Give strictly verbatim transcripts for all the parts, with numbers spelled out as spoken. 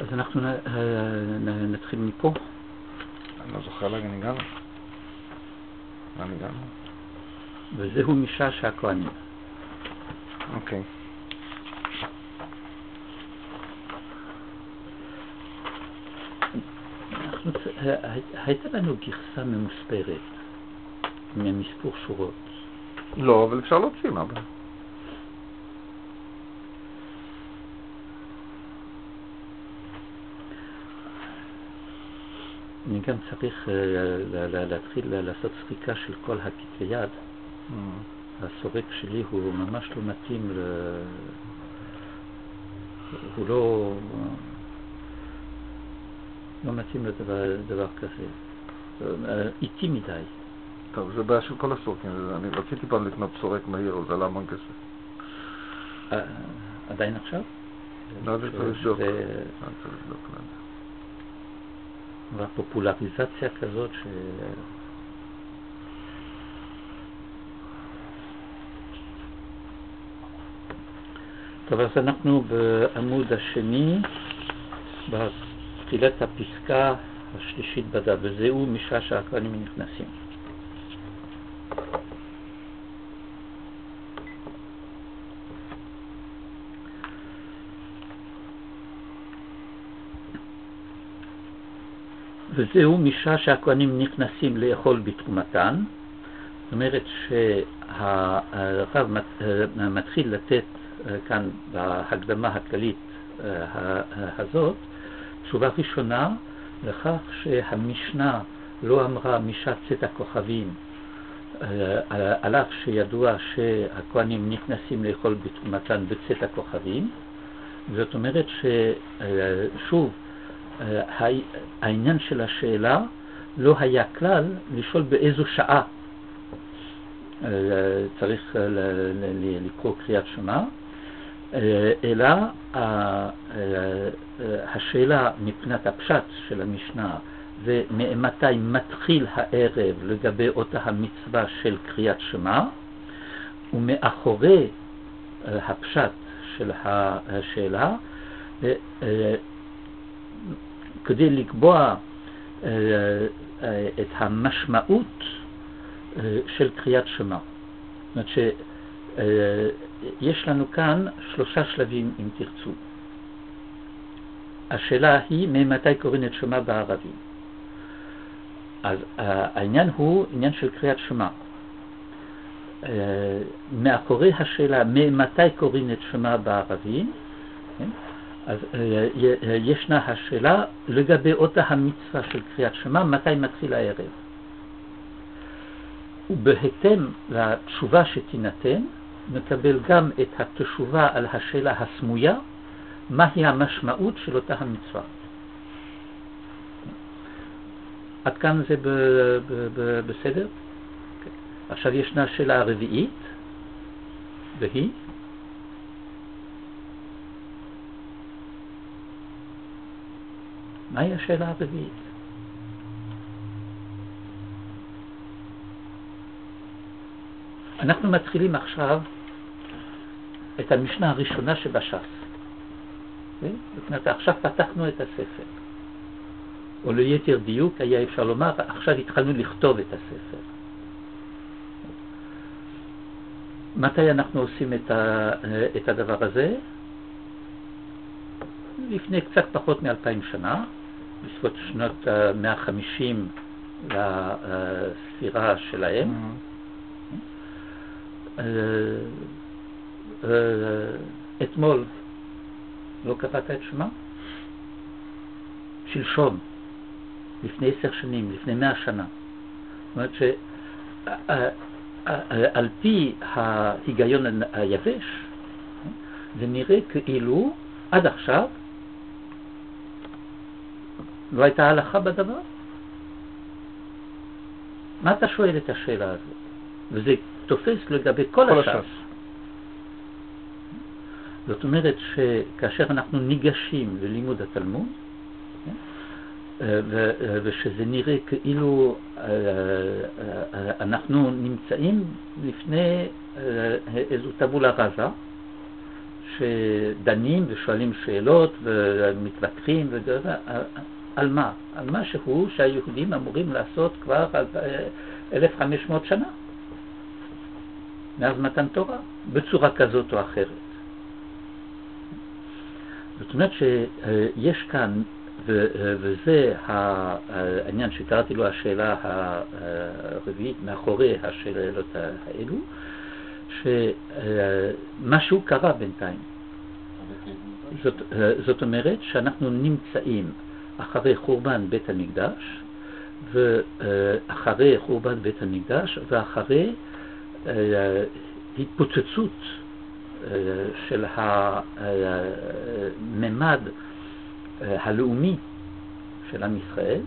אז אנחנו נתחיל מפה. אני לא זוכר לאן הגענו. לאן הגענו? וזהו משש הכהנים. אוקיי. הייתה לנו גרסה ממוספרת, ממספור שורות. לא, אבל אפשר להוציא מה בה. אני גם צריך להתחיל לעשות סריקה של כל הכתבי יד. הסורק שלי הוא ממש לא מתאים, הוא לא לא מתאים לדבר כזה, איטי מדי. טוב, זה בעיה של כל הסורקים. אני רציתי פעם לקנות סורק מהיר, זה עלה המון כסף. עדיין עכשיו? לא, זה צריך לבדוק. והפופולריזציה כזאת ש... טוב, אז אנחנו בעמוד השני, בתחילת הפסקה השלישית בדף, וזהו משש הכהנים נכנסים. וזהו משעה שהכהנים נכנסים לאכול בתרומתן. זאת אומרת שהרב מתחיל לתת כאן בהקדמה הכללית הזאת תשובה ראשונה לכך שהמשנה לא אמרה משעת צאת הכוכבים, על אף שידוע שהכהנים נכנסים לאכול בתרומתן בצאת הכוכבים. זאת אומרת ששוב העניין של השאלה לא היה כלל לשאול באיזו שעה צריך לקרוא קריאת שמע, אלא השאלה מבחינת הפשט של המשנה זה מתי מתחיל הערב לגבי אותה המצווה של קריאת שמע, ומאחורי הפשט של השאלה כדי לקבוע uh, uh, את המשמעות uh, של קריאת שמע. זאת אומרת שיש uh, לנו כאן שלושה שלבים אם תרצו. השאלה היא ממתי קוראים את שמע בערבים. אז uh, העניין הוא עניין של קריאת שמע. Uh, מאחורי השאלה ממתי קוראים את שמע בערבים, כן? אז ישנה השאלה לגבי אותה המצווה של קריאת שמע, מתי מתחיל הערב. ובהתאם לתשובה שתינתן, נקבל גם את התשובה על השאלה הסמויה, מהי המשמעות של אותה המצווה. עד כאן זה ב- ב- ב- בסדר? Okay. עכשיו ישנה השאלה הרביעית, והיא מהי השאלה הרביעית? אנחנו מתחילים עכשיו את המשנה הראשונה שבש"ס. זאת אומרת, עכשיו פתחנו את הספר. או ליתר דיוק, היה אפשר לומר, עכשיו התחלנו לכתוב את הספר. מתי אנחנו עושים את, ה, את הדבר הזה? לפני קצת פחות מאלפיים שנה, בסביבות שנות מאה וחמישים לספירה שלהם. Mm-hmm. אתמול לא קראת את שמע? שלשום, לפני עשר שנים, לפני מאה שנה. זאת אומרת שעל פי ההיגיון היבש, זה נראה כאילו עד עכשיו לא הייתה הלכה בדבר? מה אתה שואל את השאלה הזאת? וזה תופס לגבי כל, כל הש"ס. זאת אומרת שכאשר אנחנו ניגשים ללימוד התלמוד, ושזה נראה כאילו אנחנו נמצאים לפני איזו טבולה רזה, שדנים ושואלים שאלות ומתווכחים וזה, על מה? על מה שהוא שהיהודים אמורים לעשות כבר אלף וחמש מאות שנה מאז מתן תורה, בצורה כזאת או אחרת. זאת אומרת שיש כאן, וזה העניין שקראתי לו השאלה הרביעית מאחורי השאלות האלו, שמשהו קרה בינתיים. זאת, זאת אומרת שאנחנו נמצאים אחרי חורבן בית המקדש, ואחרי חורבן בית המקדש, ואחרי התפוצצות של הממד הלאומי של עם ישראל,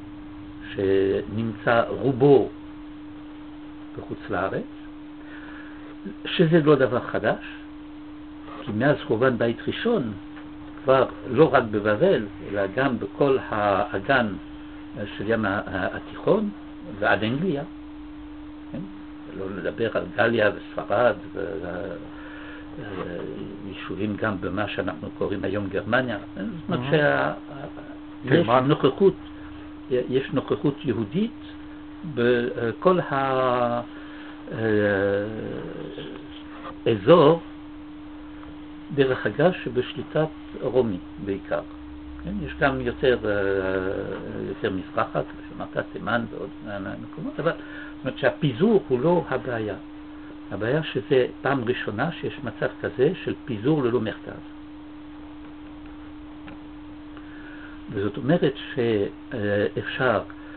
שנמצא רובו בחוץ לארץ, שזה לא דבר חדש, כי מאז חורבן בית ראשון, כבר לא רק בבבל, אלא גם בכל האגן של ים התיכון ועד אנגליה, כן? לא לדבר על גליה וספרד ויישובים גם במה שאנחנו קוראים היום גרמניה. זאת אומרת שיש נוכחות, יש נוכחות יהודית בכל האזור, דרך אגב שבשליטת רומי בעיקר. כן? יש גם יותר, יותר מזרחת, שמעת תימן ועוד מקומות, אבל זאת אומרת שהפיזור הוא לא הבעיה. הבעיה שזה פעם ראשונה שיש מצב כזה של פיזור ללא מרכז. וזאת אומרת שאפשר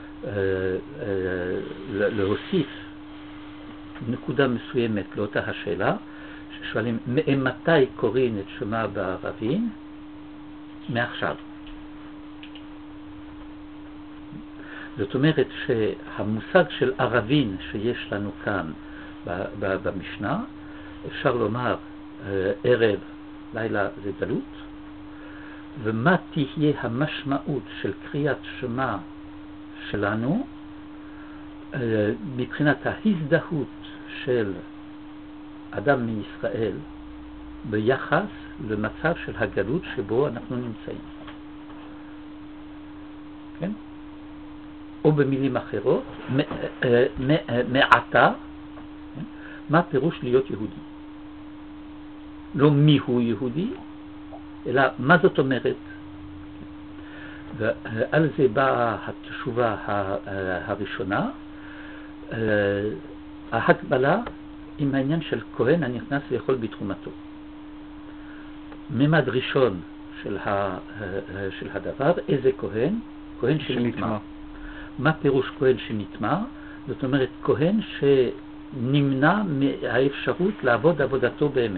להוסיף נקודה מסוימת לאותה השאלה, ששואלים מתי קוראים את שמע בערבים? מעכשיו. זאת אומרת שהמושג של ערבים שיש לנו כאן במשנה, אפשר לומר ערב, לילה זה גלות, ומה תהיה המשמעות של קריאת שמע שלנו מבחינת ההזדהות של אדם מישראל ביחס למצב של הגלות שבו אנחנו נמצאים. כן? או במילים אחרות, מעתה, מה פירוש להיות יהודי? לא מי הוא יהודי, אלא מה זאת אומרת? ועל זה באה התשובה הראשונה, ההקבלה עם העניין של כהן הנכנס לאכול בתרומתו. ממד ראשון של, ה, של הדבר, איזה כהן? כהן שנטמע. מה פירוש כהן שנטמע? זאת אומרת, כהן שנמנע מהאפשרות לעבוד עבודתו באמת.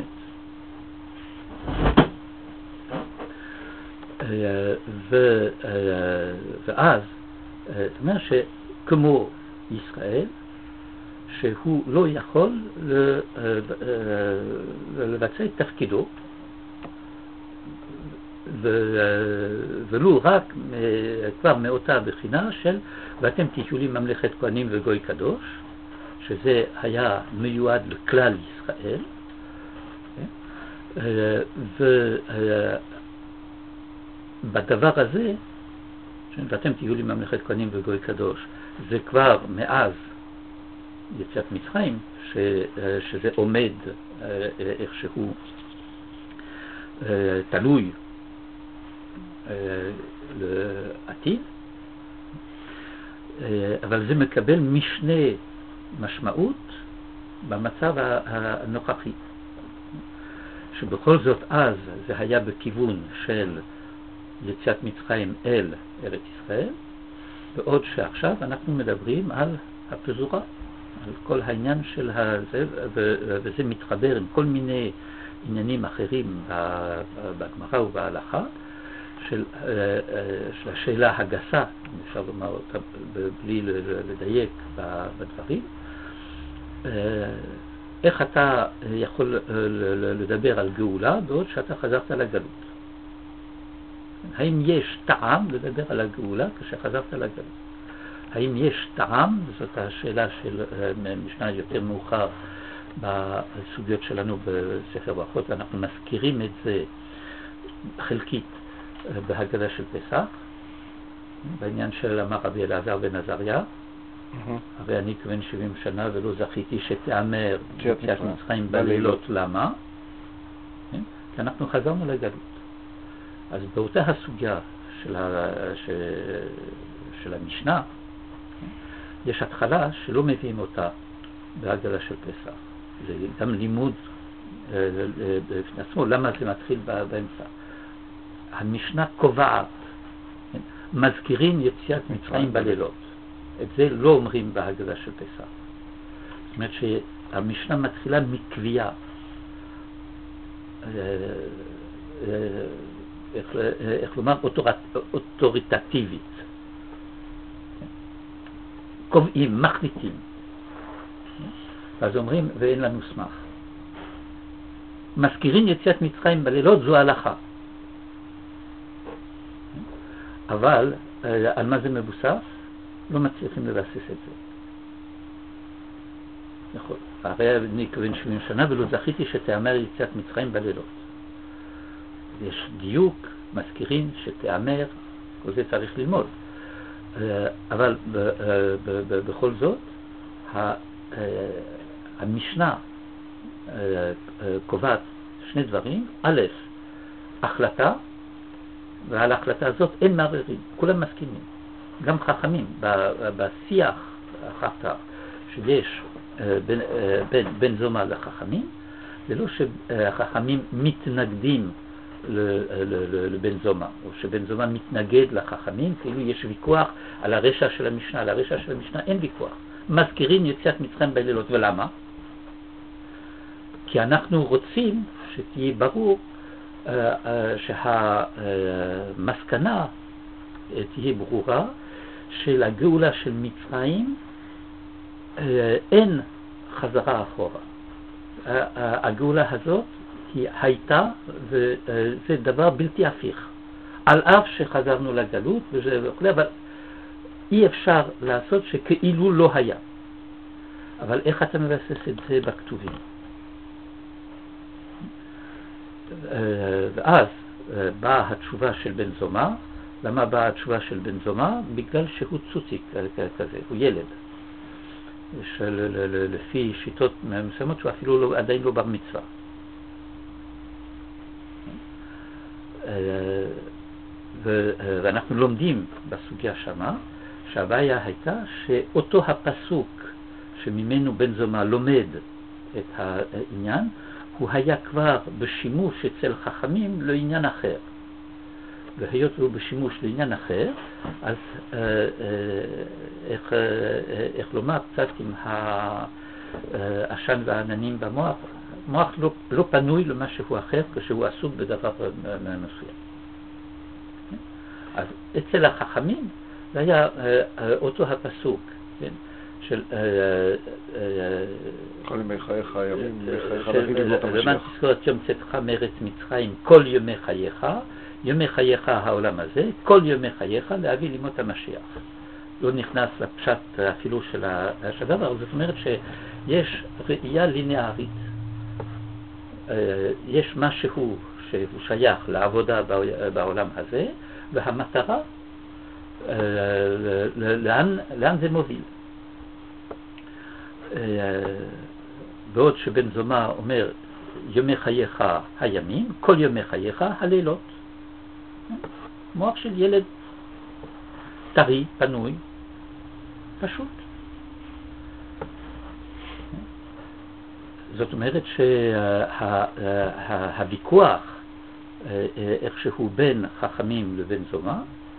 ו, ואז, זאת אומרת שכמו ישראל, שהוא לא יכול לבצע את תפקידו, ולו רק כבר מאותה בחינה של ואתם תהיו לי ממלכת כהנים וגוי קדוש, שזה היה מיועד לכלל ישראל, ובדבר הזה, ואתם תהיו לי ממלכת כהנים וגוי קדוש, זה כבר מאז יציאת מצרים, ש, שזה עומד איכשהו תלוי לעתיד, אבל זה מקבל משנה משמעות במצב הנוכחי, שבכל זאת אז זה היה בכיוון של יציאת מצרים אל ארץ ישראל, בעוד שעכשיו אנחנו מדברים על הפזורה, על כל העניין של הזה, וזה מתחבר עם כל מיני עניינים אחרים בגמרא ובהלכה, של, של השאלה הגסה, אפשר לומר אותה בלי לדייק בדברים, איך אתה יכול לדבר על גאולה בעוד שאתה חזרת לגלות? האם יש טעם לדבר על הגאולה כשחזרת לגלות? האם יש טעם, זאת השאלה של משנה יותר מאוחר בסוגיות שלנו בספר ברכות, ואנחנו מזכירים את זה חלקית בהגדה של פסח, בעניין של אמר רבי אלעזר בן עזריה, הרי אני כבן שבעים שנה ולא זכיתי שתאמר יציאת מצרים בלילות. למה? כי אנחנו חזרנו לגלות. אז באותה הסוגיה של, ה... ש... של המשנה, יש התחלה שלא מביאים אותה בהגדה של פסח. זה גם לימוד בפני עצמו, למה זה מתחיל באמצע. המשנה קובעת, מזכירים יציאת מצרים בלילות. את זה לא אומרים בהגדה של פסח. זאת אומרת שהמשנה מתחילה מקביעה. איך, איך לומר, אוטוריטטיבית. קובעים, מחליטים. אז אומרים, ואין לנו סמך. מזכירים יציאת מצרים בלילות, זו הלכה. אבל על מה זה מבוסס? לא מצליחים לבסס את זה. נכון. הרי אני כבן שבעים שנה ולא זכיתי שתאמר יציאת מצרים בלילות. יש דיוק, מזכירים שתאמר, כל זה צריך ללמוד. אבל בכל זאת, המשנה קובעת שני דברים. א', החלטה, ועל ההחלטה הזאת אין מערערים, כולם מסכימים. גם חכמים, בשיח אחר כך שיש בין, בין, בין זומא לחכמים, זה לא שהחכמים מתנגדים לבן זומא, או שבן זומא מתנגד לחכמים, כאילו יש ויכוח על הרשע של המשנה. על הרשע של המשנה אין ויכוח. מזכירים יציאת מצרים בלילות. ולמה? כי אנחנו רוצים שתהיה ברור שהמסקנה תהיה ברורה של הגאולה של מצרים אין חזרה אחורה. הגאולה הזאת היא הייתה, וזה דבר בלתי הפיך. על אף שחזרנו לגלות, אבל אי אפשר לעשות שכאילו לא היה. אבל איך אתה מבסס את זה בכתובים? ואז באה התשובה של בן זומא. למה באה התשובה של בן זומא? בגלל שהוא צוציק כזה, הוא ילד. של, לפי שיטות מסוימות שהוא אפילו לא, עדיין לא בר מצווה. ו, ואנחנו לומדים בסוגיה שמה שהבעיה הייתה שאותו הפסוק שממנו בן זומא לומד את העניין, הוא היה כבר בשימוש אצל חכמים לעניין אחר. והיות הוא בשימוש לעניין אחר, אז אה, אה, איך, אה, איך לומר, קצת עם העשן והעננים במוח, מוח לא, לא פנוי למשהו אחר כשהוא עסוק בדבר מסוים. אז אצל החכמים זה היה אה, אותו הפסוק, כן? של כל ימי חייך הימים, ימי חייך להגיד לבנות המשיח. למען תזכור את יום צאתך מארץ מצרים, כל ימי חייך, ימי חייך העולם הזה, כל ימי חייך להביא לימות המשיח. לא נכנס לפשט אפילו של הדבר, זאת אומרת שיש ראייה ליניארית. יש משהו שהוא שייך לעבודה בעולם הזה, והמטרה, לאן, לאן זה מוביל. בעוד שבן זומא אומר ימי חייך הימים, כל ימי חייך הלילות. מוח של ילד טרי, פנוי, פשוט. זאת אומרת שהוויכוח איכשהו בין חכמים לבין זומא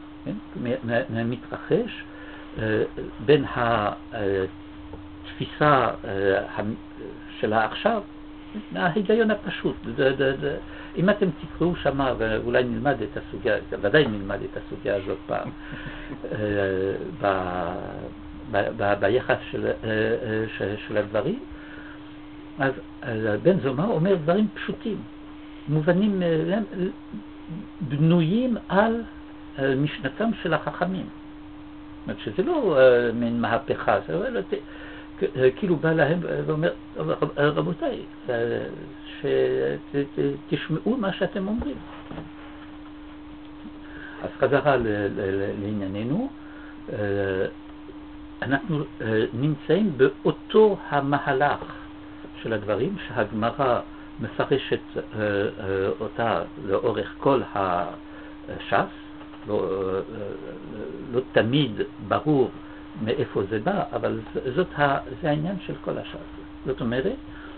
מתרחש בין התפיסה של העכשיו, ההיגיון הפשוט. אם אתם תקראו שמה, ואולי נלמד את הסוגיה, ודאי נלמד את הסוגיה הזאת פעם, ביחס של הדברים, אז בן זומא אומר דברים פשוטים, מובנים, בנויים על משנתם של החכמים. זאת אומרת שזה לא מין מהפכה, זה כאילו בא להם ואומר, רבותיי, שתשמעו מה שאתם אומרים. אז חזרה לענייננו, אנחנו נמצאים באותו המהלך של הדברים שהגמרא מפרשת אותה לאורך כל הש"ס, לא, לא תמיד ברור מאיפה זה בא, אבל זאת ה, זה העניין של כל הש"ס. זאת אומרת,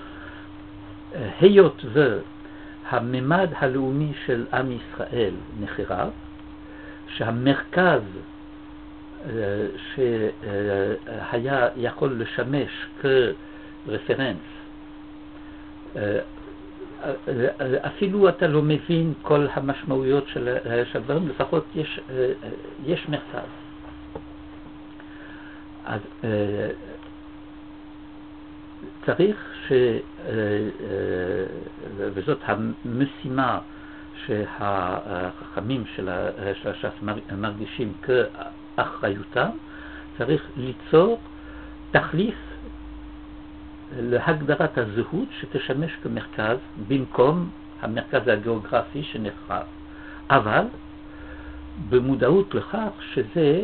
היות והממד הלאומי של עם ישראל נחרב, שהמרכז שהיה יכול לשמש כרפרנס, אפילו אתה לא מבין כל המשמעויות של הדברים, לפחות יש, יש מרכז. אז צריך ש... וזאת המשימה שהחכמים של הש"ס מרגישים כאחריותם, צריך ליצור תחליף להגדרת הזהות שתשמש כמרכז במקום המרכז הגיאוגרפי שנחרב. אבל במודעות לכך שזה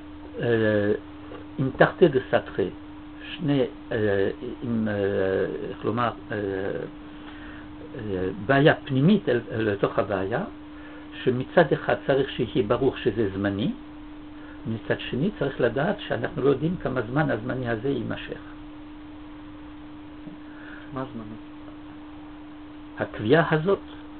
עם תחתי דסתרי, שני, עם, איך לומר, בעיה פנימית לתוך הבעיה, שמצד אחד צריך שיהיה ברור שזה זמני, מצד שני צריך לדעת שאנחנו לא יודעים כמה זמן הזמני הזה יימשך. מה זמני? הקביעה הזאת.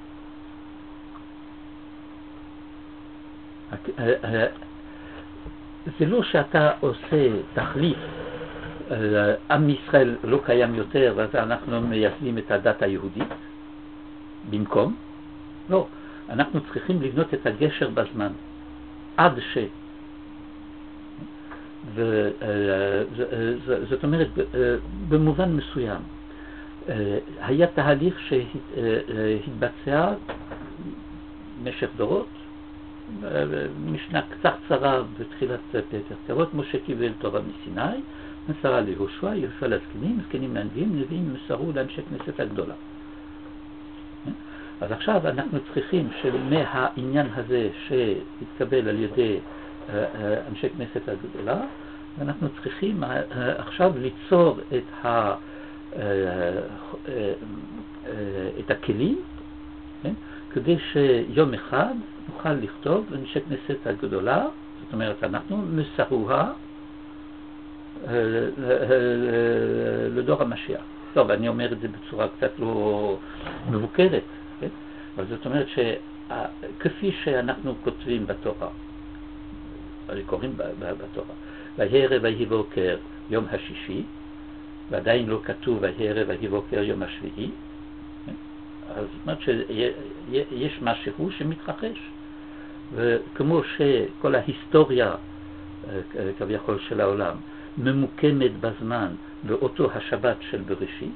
זה לא שאתה עושה תחליף, עם ישראל לא קיים יותר ואז אנחנו מייסדים את הדת היהודית במקום. לא, אנחנו צריכים לבנות את הגשר בזמן עד ש... זאת אומרת, במובן מסוים היה תהליך שהתבצע במשך דורות. משנה קצת קצרה בתחילת פרק כתובות, משה קיבל תורה מסיני, מסרה ליהושע, יהושע לזקנים, זקנים לנביאים, נביאים מסרו לאנשי כנסת הגדולה. אז עכשיו אנחנו צריכים שמהעניין הזה שהתקבל על ידי אנשי כנסת הגדולה, אנחנו צריכים עכשיו ליצור את ה את הכלים, כדי שיום אחד נוכל לכתוב אנשי כנסת הגדולה, זאת אומרת אנחנו מסרוה לדור המשיח. טוב, אני אומר את זה בצורה קצת לא מבוקרת, כן? אבל זאת אומרת שכפי שאנחנו כותבים בתורה, קוראים בתורה, ויהי ערב ויהי בוקר יום השישי, ועדיין לא כתוב ויהי ערב ויהי בוקר יום השביעי, אז זאת אומרת שיש משהו שמתרחש, וכמו שכל ההיסטוריה כביכול של העולם ממוקמת בזמן באותו השבת של בראשית,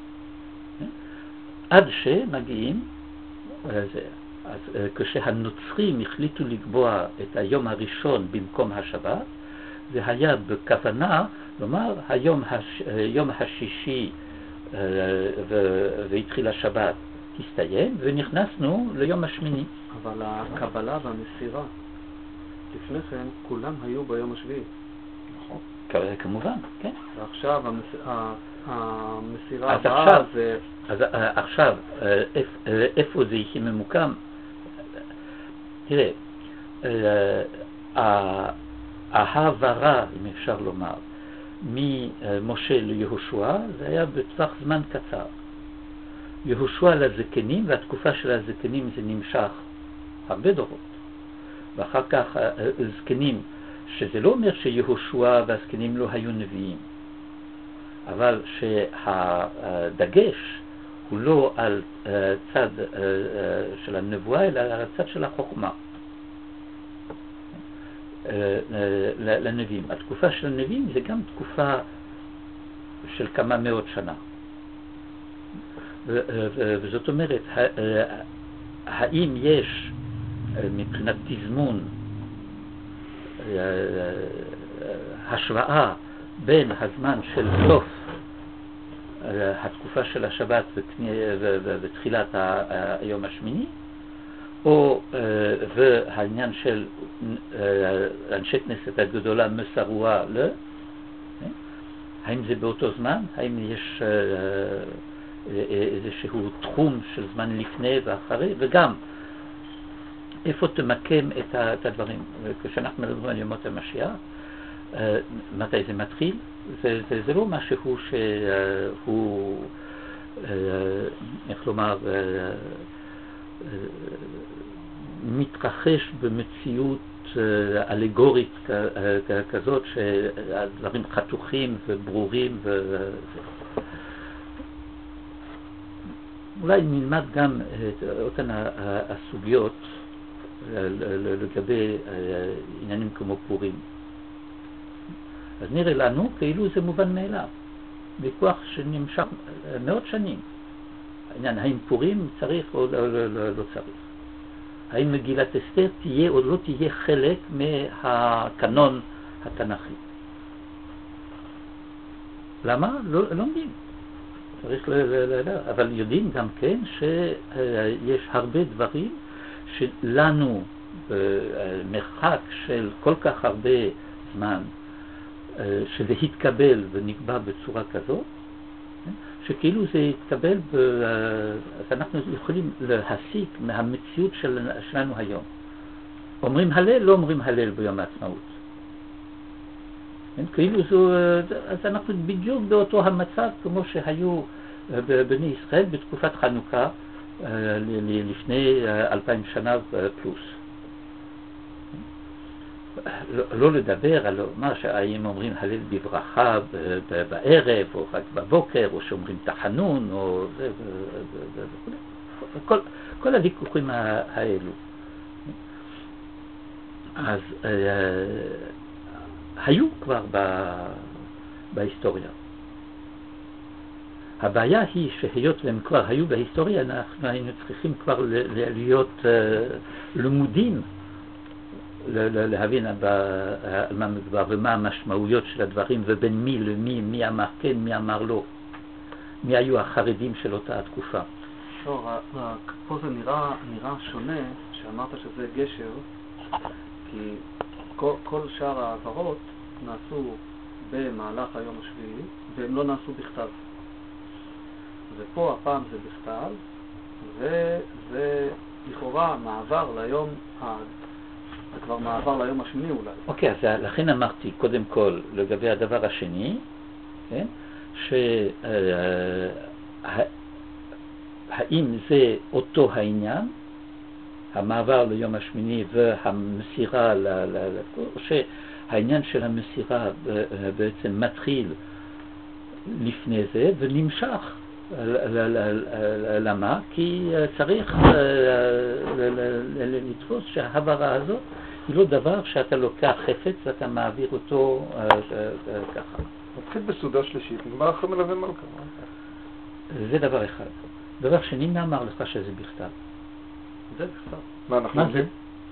עד שמגיעים, אז כשהנוצרים החליטו לקבוע את היום הראשון במקום השבת, זה היה בכוונה לומר היום הש... יום השישי והתחיל השבת הסתיים ונכנסנו ליום השמיני. אבל הקבלה והמסירה לפני כן כולם היו ביום השביעי. נכון. כמובן, כן. ועכשיו המסירה הבאה זה... אז עכשיו איפה זה יהיה ממוקם? תראה, ההעברה, אם אפשר לומר, ממשה ליהושע זה היה בטווח זמן קצר. יהושע לזקנים, והתקופה של הזקנים זה נמשך הרבה דורות. ואחר כך הזקנים, שזה לא אומר שיהושע והזקנים לא היו נביאים, אבל שהדגש הוא לא על צד של הנבואה, אלא על הצד של החוכמה לנביאים. התקופה של הנביאים זה גם תקופה של כמה מאות שנה. וזאת אומרת, האם יש מבחינת תזמון השוואה בין הזמן של סוף התקופה של השבת ותחילת היום השמיני, או והעניין של אנשי כנסת הגדולה מסרוה ל... האם זה באותו זמן? האם יש איזשהו תחום של זמן לפני ואחרי? וגם, איפה תמקם את הדברים? כשאנחנו מדברים על ימות המשיח, מתי זה מתחיל? זה, זה, זה לא משהו שהוא, איך לומר, מתרחש במציאות אלגורית כזאת שהדברים חתוכים וברורים ו... אולי נלמד גם את אותן הסוגיות לגבי עניינים כמו פורים. אז נראה לנו כאילו זה מובן מאליו, ויכוח שנמשך מאות שנים. העניין, האם פורים צריך או לא, לא, לא, לא צריך? האם מגילת אסתר תהיה או לא תהיה חלק מהקנון התנ"כי? למה? לא לומדים. צריך ל... ל, ל אבל יודעים גם כן שיש הרבה דברים שלנו במרחק של כל כך הרבה זמן שזה התקבל ונקבע בצורה כזאת, שכאילו זה יתקבל, ב... אז אנחנו יכולים להסיק מהמציאות של... שלנו היום. אומרים הלל, לא אומרים הלל ביום העצמאות. כאילו זו, אז אנחנו בדיוק באותו המצב כמו שהיו בני ישראל בתקופת חנוכה לפני אלפיים שנה פלוס. לא, לא לדבר על מה שהאם אומרים הלל בברכה בערב או רק בבוקר או שאומרים תחנון או זה וכו'. כל, כל הוויכוחים האלו. אז אה, היו כבר ב, בהיסטוריה. הבעיה היא שהיות והם כבר היו בהיסטוריה, אנחנו היינו צריכים כבר להיות uh, למודים להבין על מה מדובר ומה המשמעויות של הדברים ובין מי למי, מי אמר כן, מי אמר לא, מי היו החרדים של אותה התקופה. שור, פה זה נראה, נראה שונה שאמרת שזה גשר, כי כל, כל שאר העברות נעשו במהלך היום השביעי והם לא נעשו בכתב. ופה הפעם זה בכתב, וזה לכאורה מעבר ליום ה... זה כבר מעבר ליום השמיני אולי. אוקיי, okay, אז לכן אמרתי קודם כל לגבי הדבר השני, כן? שהאם זה אותו העניין, המעבר ליום השמיני והמסירה לכל, או שהעניין של המסירה בעצם מתחיל לפני זה ונמשך. למה? כי צריך לתפוס שההעברה הזאת היא לא דבר שאתה לוקח חפץ ואתה מעביר אותו ככה. מתחיל בסעודה שלישית, נגמר אחרי מלווה מלכה. זה דבר אחד. דבר שני, מי אמר לך שזה בכתב? זה בכתב. מה אנחנו יודעים?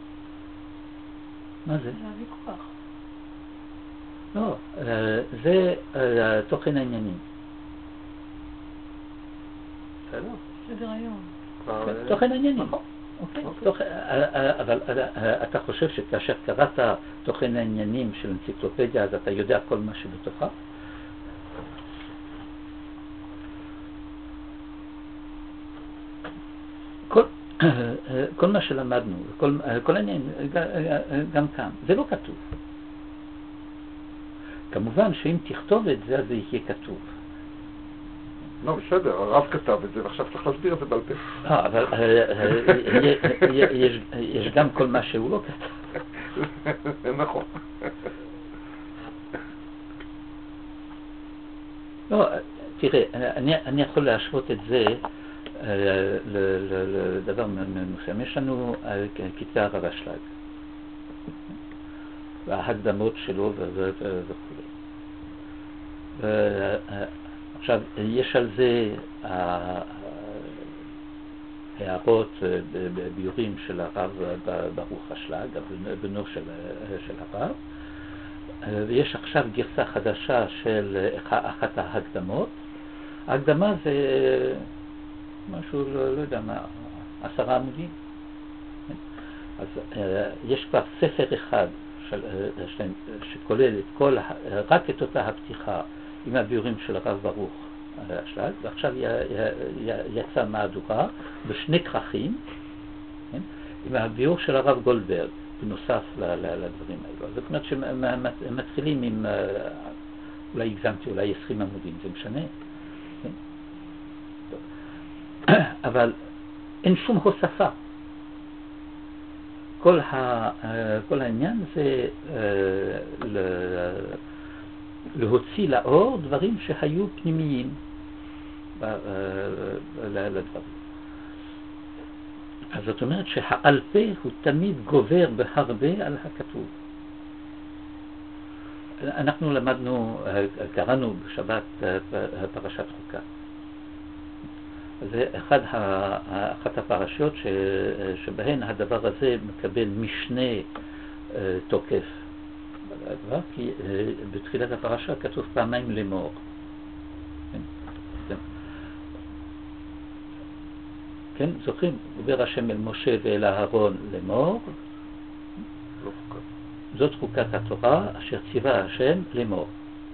מה זה? זה הוויכוח. לא, זה תוכן העניינים. סדר היום. תוכן העניינים. אבל אתה חושב שכאשר קראת תוכן העניינים של אנציקלופדיה, אז אתה יודע כל מה שבתוכה? כל, כל מה שלמדנו, כל, כל העניין, גם כאן, זה לא כתוב. כמובן שאם תכתוב את זה, אז זה יהיה כתוב. לא, בסדר, הרב כתב את זה, ועכשיו צריך להסביר את זה בעל פה. אה, אבל יש גם כל מה שהוא לא כתב. נכון. לא, תראה, אני יכול להשוות את זה לדבר מסוים. יש לנו כתבי הרב אשלג, וההקדמות שלו וכו'. עכשיו, יש על זה הערות, ביורים של הרב ברוך אשלג, בנו של הרב, ויש עכשיו גרסה חדשה של אחת ההקדמות. ההקדמה זה משהו, לא, לא יודע מה, עשרה עמודים. אז יש כבר ספר אחד של, של, שכולל את כל, רק את אותה הפתיחה עם הביאורים של הרב ברוך אשלג, ועכשיו יצא מהדורה בשני כרכים, כן? עם הביאור של הרב גולדברג, בנוסף לדברים האלו. זאת אומרת שמתחילים עם, אולי הגזמתי, אולי עשרים עמודים, זה משנה. כן? אבל אין שום הוספה. כל, ה, כל העניין זה להוציא לאור דברים שהיו פנימיים לדברים. אז זאת אומרת שהעל פה הוא תמיד גובר בהרבה על הכתוב. אנחנו למדנו, קראנו בשבת פרשת חוקה. זה אחד אחת הפרשיות ש, שבהן הדבר הזה מקבל משנה תוקף. כי בתחילת הפרשה כתוב פעמיים לאמור. כן, זוכרים? דיבר השם אל משה ואל אהרון לאמור. זאת חוקת התורה אשר ציווה השם לאמור.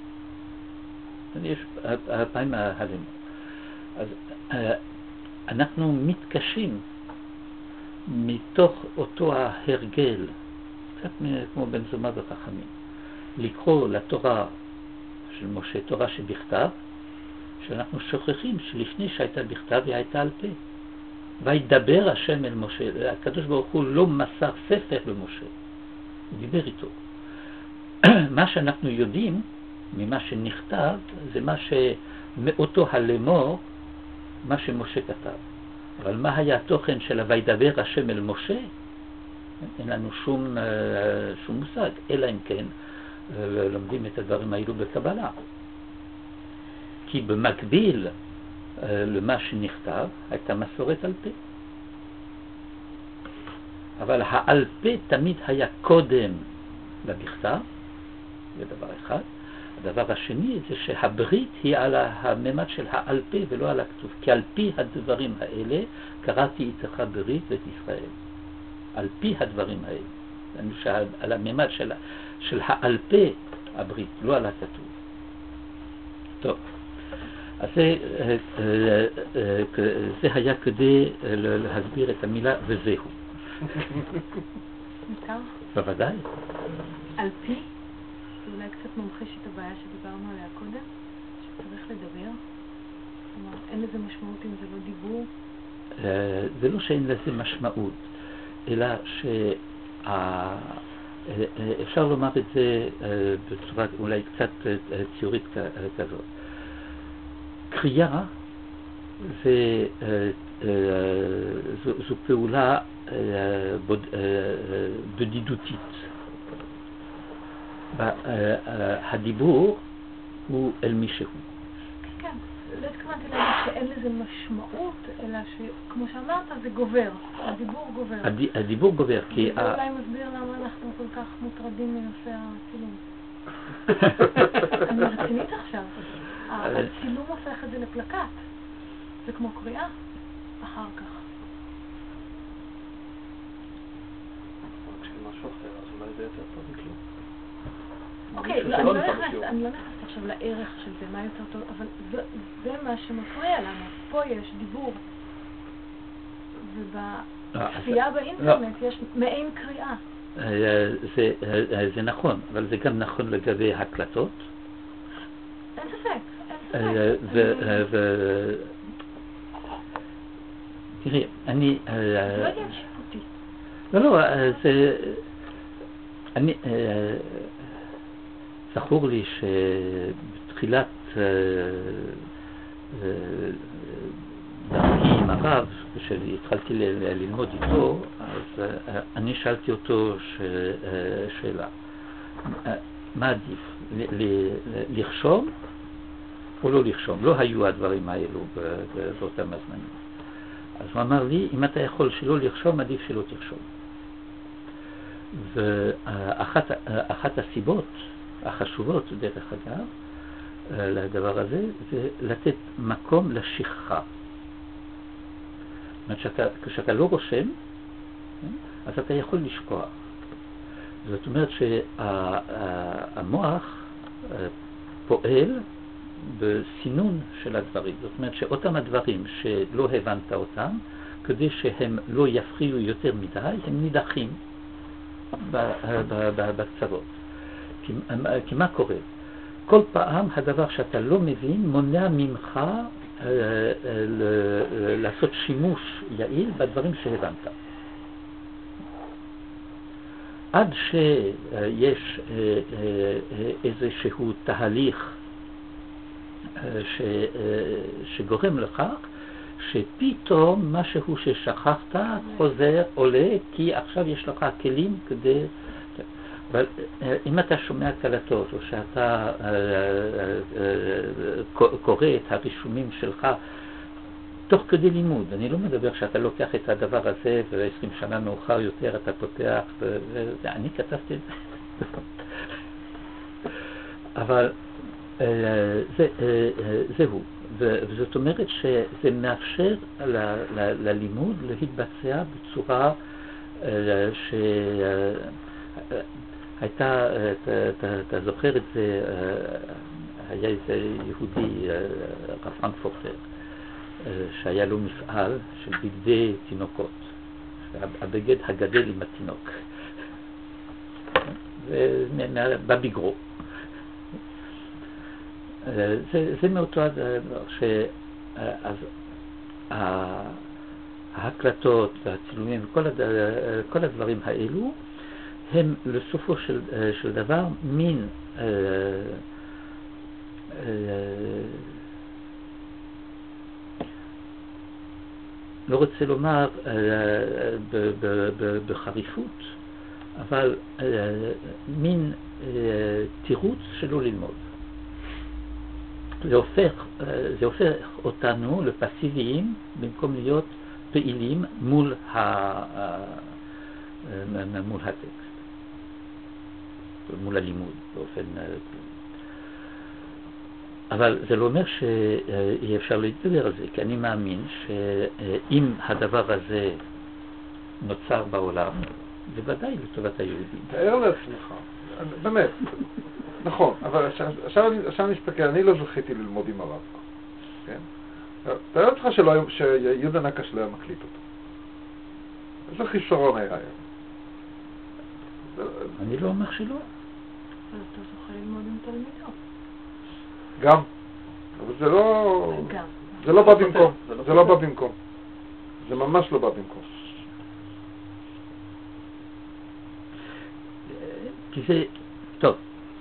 יש פעמים הלאמור. אז אנחנו מתקשים מתוך אותו ההרגל, קצת כמו בן זומא וחכמים, לקרוא לתורה של משה, תורה שבכתב, שאנחנו שוכחים שלפני שהייתה בכתב היא הייתה על פה. וידבר השם אל משה, הקדוש ברוך הוא לא מסר ספר למשה, הוא דיבר איתו. מה שאנחנו יודעים ממה שנכתב זה מה שמאותו הלאמור, מה שמשה כתב. אבל מה היה התוכן של וידבר השם אל משה? אין לנו שום, שום מושג, אלא אם כן לומדים את הדברים האלו בקבלה. כי במקביל למה שנכתב הייתה מסורת על פה. אבל העל פה תמיד היה קודם לבכתב, זה דבר אחד. הדבר השני זה שהברית היא על הממד של העל פה ולא על הכתוב. כי על פי הדברים האלה קראתי איתך ברית ואת ישראל. על פי הדברים האלה. על הממד של, של העל פה הברית, לא על הכתוב. טוב. אז זה, זה היה כדי להסביר את המילה וזהו. מותר? בוודאי. על פי? זה אולי קצת ממחיש את הבעיה שדיברנו עליה קודם, שצריך לדבר. כלומר, אין לזה משמעות אם זה לא דיבור? זה לא שאין לזה משמעות, אלא שאפשר לומר את זה בצורה אולי קצת ציורית כזאת. קריאה זה, זו, זו פעולה בדידותית. הדיבור הוא אל מישהו. כן, לא התכוונתי להגיד שאין לזה משמעות, אלא שכמו שאמרת זה גובר, הדיבור גובר. הדיבור גובר, כי... זה אולי מסביר למה אנחנו כל כך מוטרדים מנושא הצילום. אני רצינית עכשיו. הצילום הופך את זה לפלקט. זה כמו קריאה אחר כך. כשמשהו אחר, אז אולי זה יותר טוב מכלום. אוקיי, אני לא נכנסת עכשיו לערך של זה, מה יותר טוב, אבל זה מה שמפריע לנו. פה יש דיבור, ובצפייה באינטרנט יש מעין קריאה. זה נכון, אבל זה גם נכון לגבי הקלטות. אין ספק, אין ספק. תראי, אני... זה לא עניין שיפוטי. לא, לא, זה... אני... זכור לי שבתחילת דרכי עם הרב, כשהתחלתי ללמוד איתו, אז אני שאלתי אותו שאלה, מה עדיף, לרשום או לא לרשום? לא היו הדברים האלו באותם הזמנים. אז הוא אמר לי, אם אתה יכול שלא לרשום, עדיף שלא תרשום. ואחת הסיבות החשובות, דרך אגב, לדבר הזה, זה לתת מקום לשכחה. זאת אומרת, כשאתה לא רושם, אז אתה יכול לשכוח. זאת אומרת שהמוח פועל בסינון של הדברים. זאת אומרת שאותם הדברים שלא הבנת אותם, כדי שהם לא יפריעו יותר מדי, הם נידחים בקצוות. כי מה קורה? כל פעם הדבר שאתה לא מבין מונע ממך לעשות שימוש יעיל בדברים שהבנת. עד שיש איזשהו תהליך שגורם לכך שפתאום משהו ששכחת חוזר, עולה, כי עכשיו יש לך כלים כדי... אבל אם אתה שומע קלטות או שאתה קורא את הרישומים שלך תוך כדי לימוד, אני לא מדבר שאתה לוקח את הדבר הזה ו-עשרים שנה מאוחר יותר אתה פותח, ואני כתבתי את זה. אבל זהו, וזאת אומרת שזה מאפשר ללימוד להתבצע בצורה שהייתה, אתה זוכר את זה, היה איזה יהודי, רב פרנקפורטר, שהיה לו מפעל של בגדי תינוקות, הבגד הגדל עם התינוק, בביגרו. זה, זה מאותו הדבר, שההקלטות והצילומים וכל הד... כל הדברים האלו הם לסופו של, של דבר מין אה, אה, לא רוצה לומר אה, ב, ב, ב, בחריפות, אבל אה, מין אה, תירוץ שלא ללמוד. זה הופך, זה הופך אותנו לפסיביים במקום להיות פעילים מול, ה, מול הטקסט, מול הלימוד באופן... אבל זה לא אומר שאי אפשר להתגבר על זה, כי אני מאמין שאם הדבר הזה נוצר בעולם, זה ודאי לטובת היהודים. תאר לעצמך, באמת. נכון, אבל עכשיו, עכשיו, אני, עכשיו אני מסתכל, אני לא זכיתי ללמוד עם הרב, כן? תאר לעצמך שיהודה נקש לא היה מקליט אותו. איזה חיסרון היה היום? אני לא אומר שלא. אבל אתה זוכה ללמוד עם תלמידו. גם, אבל זה לא... גם. זה לא בא במקום, זה לא בא במקום. זה ממש לא בא במקום. כי זה... טוב.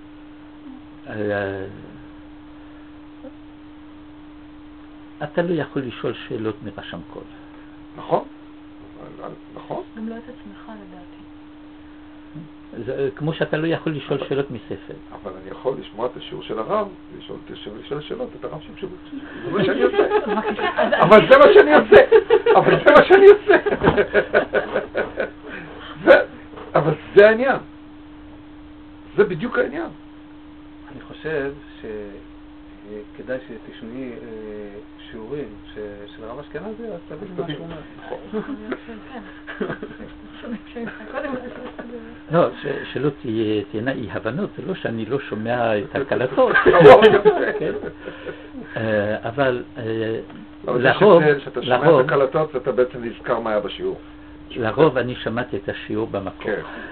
אתה לא יכול לשאול שאלות מרשם קול. נכון, נכון. גם לא את עצמך לדעתי. זה כמו שאתה לא יכול לשאול שאלות מספר. אבל אני יכול לשמוע את השיעור של הרב, לשאול שאלות, את הרב של שיעור. זה מה שאני עושה. אבל זה מה שאני עושה. אבל זה מה שאני עושה. אבל זה העניין. זה בדיוק העניין. אני חושב שכדאי שתשמעי שיעורים של הרב אשכנזי, אז תבין מה שהוא אומר. לא, שלא תהיינה אי הבנות, זה לא שאני לא שומע את הקלטות. אבל לרוב, שאתה שומע את הקלטות ואתה בעצם נזכר מה היה בשיעור. לרוב אני שמעתי את השיעור במקור.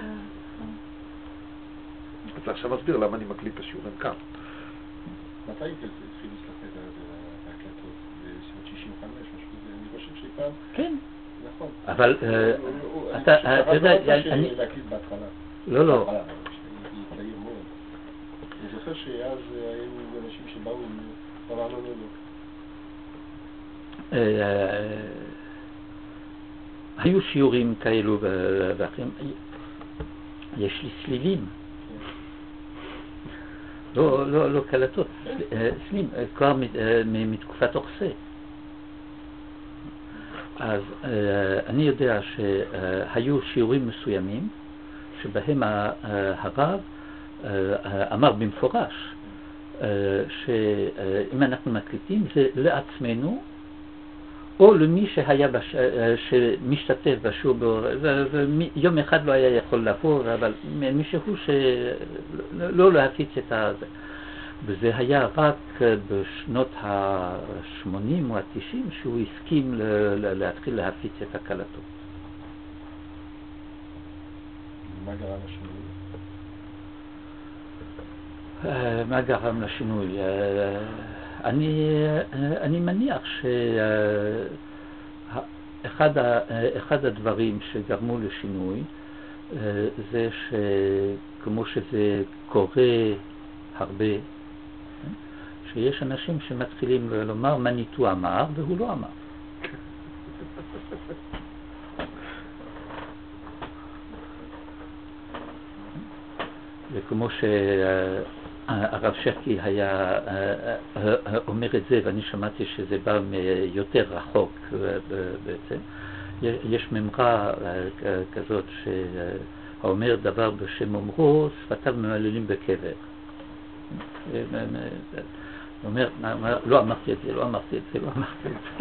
אז עכשיו מסביר למה אני מקליט את השיעורים כאן. מתי התחיל להסתכל בהקלטות? בשנת שישים וחמש, משהו כזה, אני חושב שפעם... כן. נכון. אבל אתה יודע... אני להקליט בהתחלה. לא, לא. אני צעיר מאוד. אני זוכר שאז היו אנשים שבאו, אמר לא, לא, לא. היו שיעורים כאלו ואחרים. יש לי סלילים. לא, לא, לא קלטות, סלים, כבר מתקופת אורסה. אז אני יודע שהיו שיעורים מסוימים שבהם הרב אמר במפורש שאם אנחנו מקליטים זה לעצמנו או למי שהיה בש... שמשתתף בשיעור, יום אחד לא היה יכול לבוא, אבל מישהו שלא להפיץ את זה. וזה היה רק בשנות ה-שמונים או ה-תשעים שהוא הסכים להתחיל להפיץ את הקלטות. מה גרם לשינוי? מה גרם לשינוי? אני, אני מניח שאחד הדברים שגרמו לשינוי זה שכמו שזה קורה הרבה, שיש אנשים שמתחילים לומר מניטו אמר והוא לא אמר. וכמו שהרב שרקי היה אומר את זה, ואני שמעתי שזה בא יותר רחוק בעצם, יש ממרה כזאת שאומר דבר בשם אומרו, שפתיו ממללים בקבר. הוא אומר, לא אמרתי את זה, לא אמרתי את זה, לא אמרתי את זה.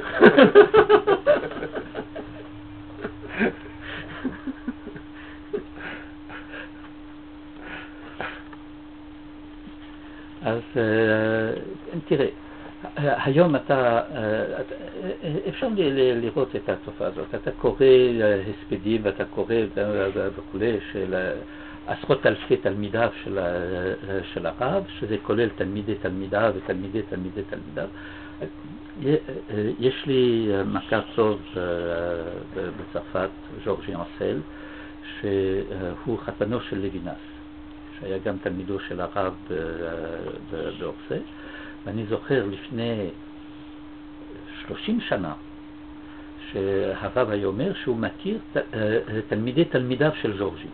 אז תראה, היום אתה, אפשר לראות את התופעה הזאת, אתה קורא הספדים ואתה קורא וכולי של עשרות אלפי תלמידיו של, של הרב, שזה כולל תלמידי תלמידיו ותלמידי תלמידי תלמידיו. יש לי מכר טוב בצרפת, ז'ורג'י אנסל, שהוא חתנו של לוינס, שהיה גם תלמידו של הרב באורסה, ואני זוכר לפני שלושים שנה שהרב היה אומר שהוא מכיר תלמידי תלמידיו של ז'ורג'י.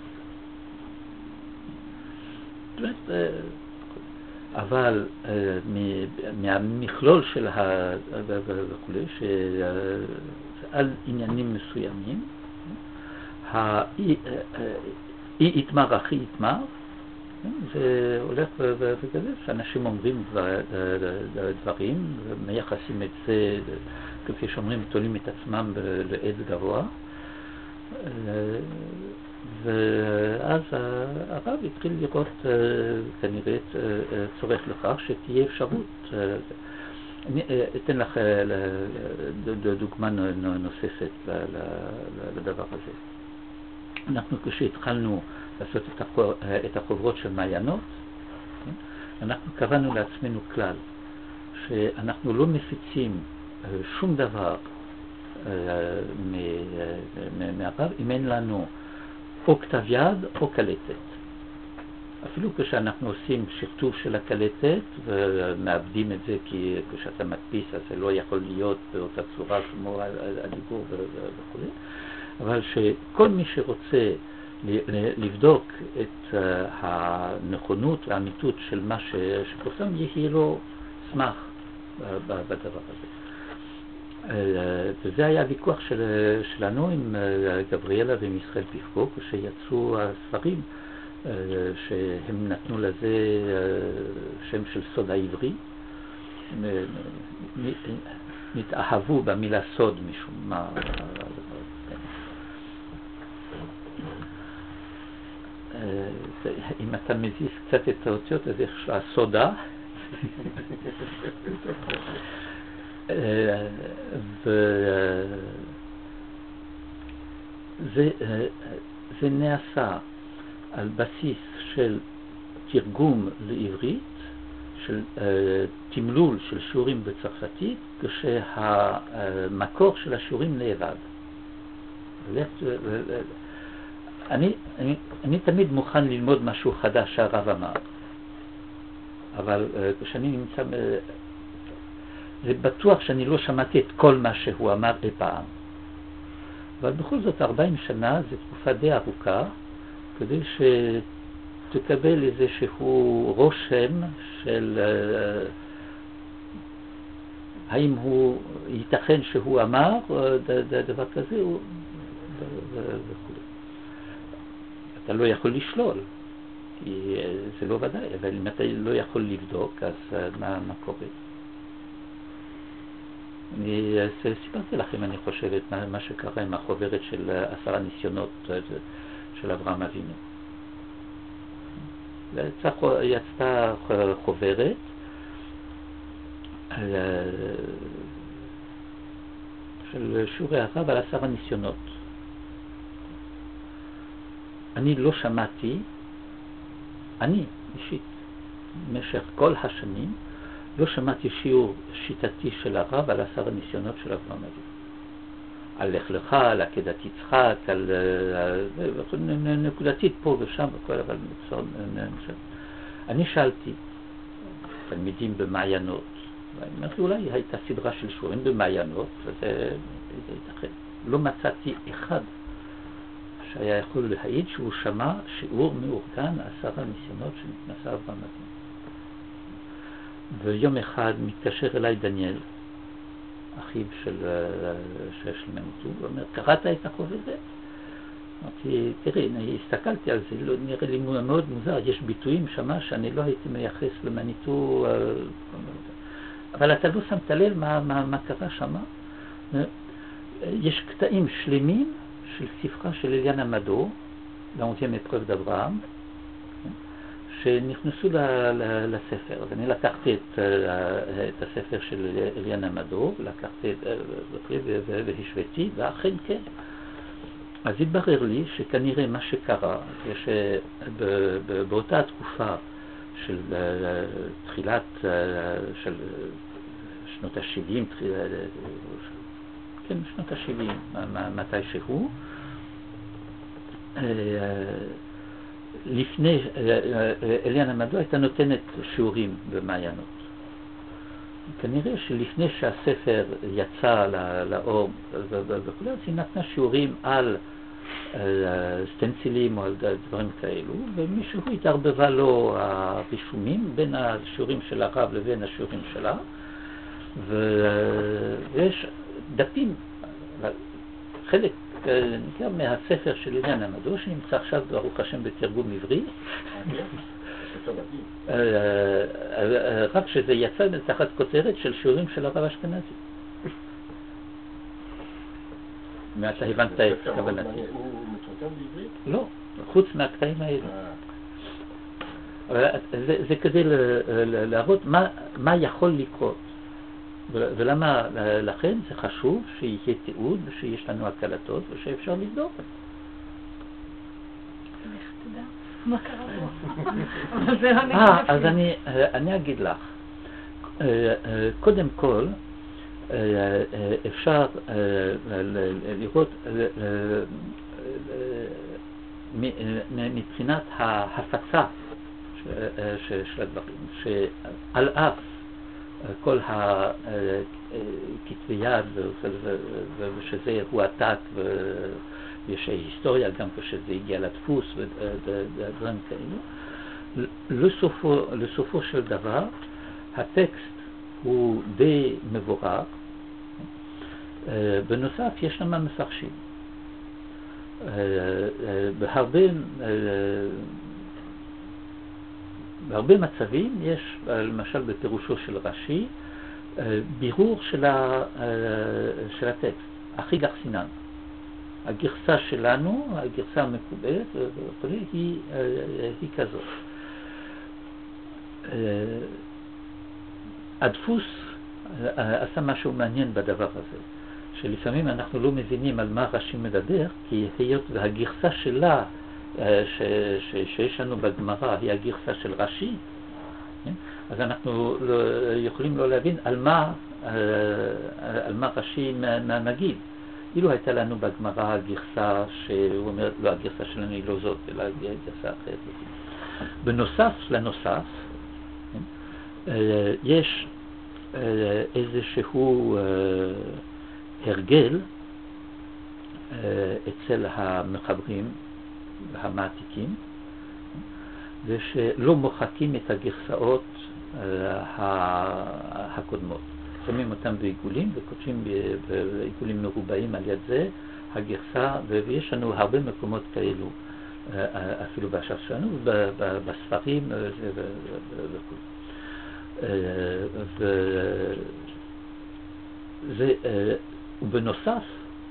אבל מהמכלול של וכולי, שעל עניינים מסוימים, אי יתמר אחי יתמר, זה הולך וכזה, שאנשים אומרים דברים ומייחסים את זה, כפי שאומרים, תולים את עצמם לעץ גבוה, ואז הרב התחיל לראות כנראה צורך לכך שתהיה אפשרות. אני אתן לך דוגמה נוספת לדבר הזה. אנחנו כשהתחלנו לעשות את החוברות של מעיינות, אנחנו קבענו לעצמנו כלל שאנחנו לא מפיצים שום דבר מהרב אם אין לנו או כתב יד או קלטת. אפילו כשאנחנו עושים שכתוב של הקלטת ומאבדים את זה, כי כשאתה מדפיס אז זה לא יכול להיות באותה צורה כמו הדיבור וכו', אבל שכל מי שרוצה לבדוק את הנכונות והאמיתות של מה שפורסם, יהיה לו סמך בדבר הזה. וזה היה ויכוח של, שלנו עם גבריאלה ועם ישראל פיפקו, כשיצאו הספרים שהם נתנו לזה שם של סוד העברי. נתאהבו במילה סוד משום מה. אם אתה מזיז קצת את האותיות, אז יש לה סודה. וזה זה נעשה על בסיס של תרגום לעברית, של תמלול של שיעורים בצרפתית, כשהמקור של השיעורים נאבד. אני, אני, אני תמיד מוכן ללמוד משהו חדש שהרב אמר, אבל כשאני נמצא, זה בטוח שאני לא שמעתי את כל מה שהוא אמר אי פעם. אבל בכל זאת ארבעים שנה זה תקופה די ארוכה, כדי שתקבל איזשהו רושם של האם הוא ייתכן שהוא אמר דבר כזה וכו'. אתה לא יכול לשלול, כי זה לא ודאי, אבל אם אתה לא יכול לבדוק, אז מה, מה קורה? אני סיפרתי לכם, אני חושבת, מה, מה שקרה עם החוברת של עשרה ניסיונות של אברהם אבינו. יצאה חוברת של שיעורי הרב על עשרה ניסיונות. אני לא שמעתי, אני אישית, במשך כל השנים, לא שמעתי שיעור שיטתי של הרב על עשרה ניסיונות של אברהם אבינו. על לך לך, על עקדת יצחק, על נקודתית פה ושם, וכל אבל אני שאלתי תלמידים במעיינות, אולי הייתה סדרה של שיעורים במעיינות, וזה ייתכן. לא מצאתי אחד שהיה יכול להעיד שהוא שמע שיעור מאורגן עשרה ניסיונות שנכנסה אברהם אבינו. ויום אחד מתקשר אליי דניאל, אחיו של שלמנותו, ואומר, קראת את החוברת? אמרתי, תראי, אני הסתכלתי על זה, לא, נראה לי מאוד מוזר, יש ביטויים שמה שאני לא הייתי מייחס למניתו, אבל אתה לא שמת לב מה, מה, מה קרה שמה? יש קטעים שלמים של ספרה של אליאן המדור, לאונזיאם אפרב דאברהם, שנכנסו לספר. אז אני לקחתי את, את הספר של אליאן המדור, לקחתי את והשוויתי, ואכן כן. אז התברר לי שכנראה מה שקרה, שבאותה התקופה של תחילת, של שנות ה-שבעים, כן, שנות ה-שבעים, מתי שהוא, לפני, אליאן המדור הייתה נותנת שיעורים במעיינות. כנראה שלפני שהספר יצא לאור וכו', אז היא נתנה שיעורים על סטנסילים או על דברים כאלו, ומישהו התערבבה לו הרישומים בין השיעורים של הרב לבין השיעורים שלה, ויש דפים, חלק ניכר מהספר של אליאן המדור, שנמצא עכשיו ברוך השם בתרגום עברי, רק שזה יצא תחת כותרת של שיעורים של הרב אשכנזי. מעט הבנת את כוונתי. הוא מתורגם בעברית? לא, חוץ מהקטעים האלה. זה כדי להראות מה יכול לקרות. ולמה לכן זה חשוב שיהיה תיעוד ושיש לנו הקלטות ושאפשר לבדוק. איך תדע? מה קרה פה? אה, אז אני אגיד לך. קודם כל, אפשר לראות מבחינת ההפצה של הדברים, שעל אף כל הכתבי יד ושזה הועתק ויש היסטוריה גם כשזה הגיע לדפוס ודברים כאלו, לסופו, לסופו של דבר הטקסט הוא די מבורר. בנוסף יש שם מפרשים. בהרבה בהרבה מצבים יש, למשל בפירושו של רש"י, בירור של, ה, של הטקסט, הכי גרסינן. הגרסה שלנו, הגרסה המקובלת, היא, היא כזאת. הדפוס עשה משהו מעניין בדבר הזה, שלפעמים אנחנו לא מבינים על מה רש"י מדבר, כי היות והגרסה שלה, ש, ש, שיש לנו בגמרא היא הגרסה של רש"י, אז אנחנו לא, יכולים לא להבין על מה, על מה רש"י נגיד. אילו הייתה לנו בגמרא הגרסה שהוא אומר, לא, הגרסה שלנו היא לא זאת, אלא גרסה אחרת. בנוסף לנוסף, יש איזשהו הרגל אצל המחברים והמעתיקים, ושלא מוחקים את הגרסאות הקודמות. שמים אותם בעיגולים וכותבים בעיגולים מרובעים על יד זה הגרסה, ויש לנו הרבה מקומות כאלו אפילו בשרשנות, בספרים וכו'. ובנוסף,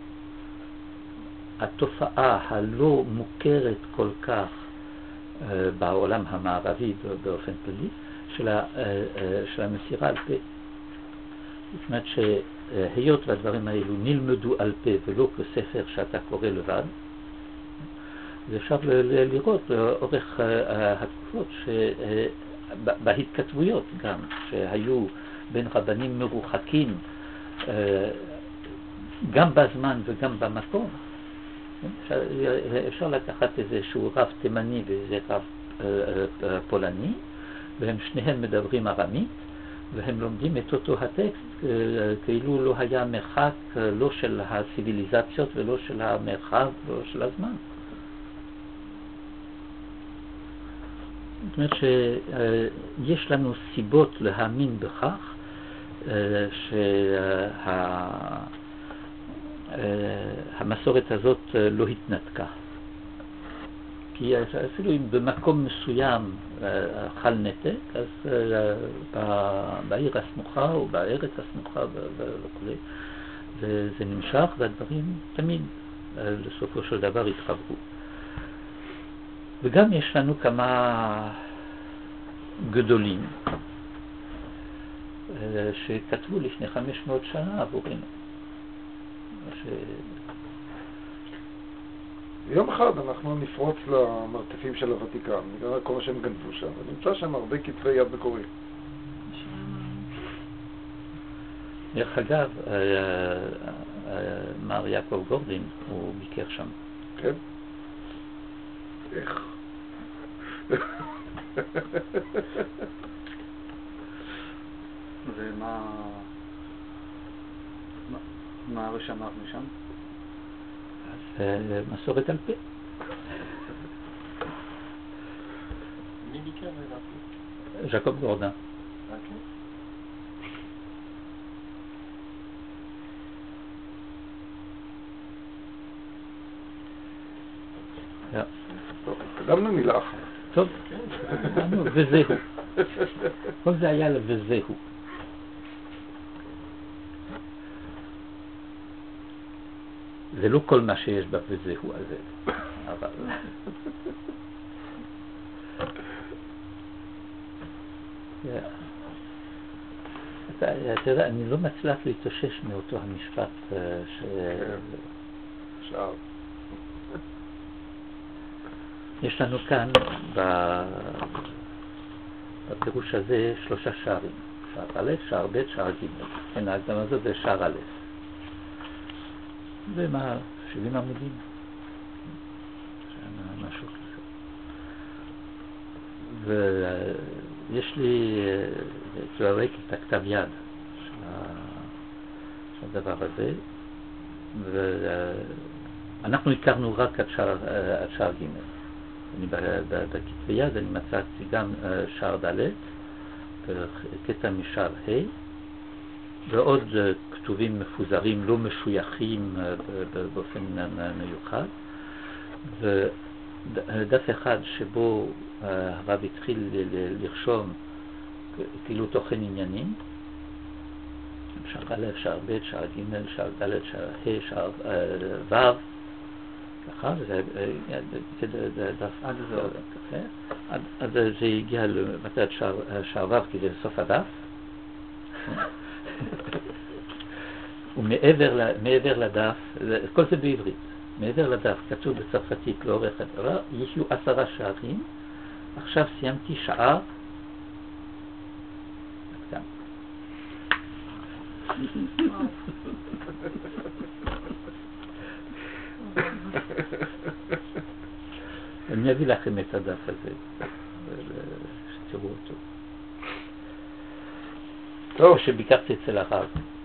התופעה הלא מוכרת כל כך בעולם המערבי באופן כללי, של המסירה על פה. זאת אומרת שהיות והדברים האלו נלמדו על פה ולא כספר שאתה קורא לבד, ואפשר לראות לאורך התקופות בהתכתבויות גם שהיו בין רבנים מרוחקים גם בזמן וגם במקום. אפשר, אפשר לקחת איזשהו רב תימני ואיזה רב פולני, והם שניהם מדברים ארמית, והם לומדים את אותו הטקסט כאילו לא היה מרחק לא של הציביליזציות ולא של המרחב ולא של הזמן. זאת אומרת שיש לנו סיבות להאמין בכך שהמסורת הזאת לא התנתקה. כי אפילו אם במקום מסוים חל נתק, אז בעיר הסמוכה או בארץ הסמוכה וכו', זה נמשך והדברים תמיד לסופו של דבר התחברו. וגם יש לנו כמה גדולים שכתבו לפני חמש מאות שנה עבורנו. ש... יום אחד אנחנו נפרוץ למרתפים של הוותיקן, נראה כל מה שהם גנבו שם, ונמצא שם הרבה כתבי יד מקוריים. דרך אגב, מר יעקב גורדין, הוא ביקר שם. כן? איך? ומה... מה הרשמה משם? אז מסורת על פה. מי ביקר לדעתי? ז'קוב גורדין. אוקיי. יא. טוב, קדמנו מילה אחת. טוב, וזהו. כל זה היה וזהו. זה לא כל מה שיש בה וזהו הזה, אבל... אתה יודע, אני לא מצליח להתאושש מאותו המשפט ש... שער. יש לנו כאן בפירוש הזה שלושה שערים, שער א', שער ב', שער ג'. כן, ההקדמה הזאת זה שער א'. זה מה, שבעים עמודים. משהו כזה. ויש לי צועק את הכתב יד של הדבר הזה, ואנחנו הכרנו רק עד שער ג'. בכתבי יד אני מצאתי גם שער ד', קטע משער ה', ועוד כתובים מפוזרים לא משויכים באופן מיוחד, ודף אחד שבו הרב התחיל לרשום כאילו תוכן עניינים, שער א', שער ב', שער ג', שער ד', שער ה', שער ו', ככה, זה דף עד זה הגיע למתי שער ו' כי זה סוף הדף. ומעבר לדף, כל זה בעברית, מעבר לדף כתוב בצרפתית לאורך הדבר, יהיו עשרה שערים, עכשיו סיימתי שער, כאן. אני אביא לכם את הדף הזה, שתראו אותו. טוב. כשביקרתי אצל הרב,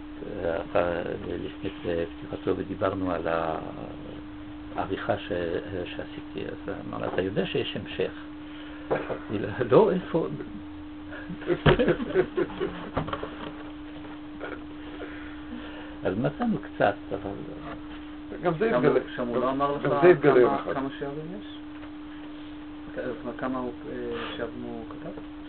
לפני פתיחתו ודיברנו על העריכה שעשיתי, אז אמר לה, אתה יודע שיש המשך? לא, איפה? אז מצאנו קצת, אבל... גם זה התגלה. שם הוא לא אמר לך כמה שערים יש? זאת אומרת, כמה הוא, אה, שם הוא כתב?